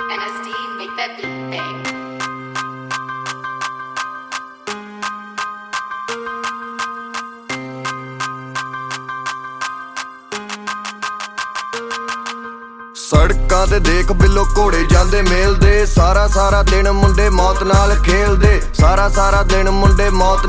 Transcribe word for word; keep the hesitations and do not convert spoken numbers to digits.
N S D, make that beat bang. ਸੜਕਾਂ ਤੇ ਦੇਖ ਬਿੱਲੋ ਘੋੜੇ ਜਾਂਦੇ ਮੇਲ ਦੇ। ਸਾਰਾ ਸਾਰਾ ਦਿਨ ਮੁੰਡੇ ਮੌਤ ਨਾਲ ਖੇਲਦੇ। ਸਾਰਾ ਸਾਰਾ ਦਿਨ ਮੁੰਡੇ ਮੌਤ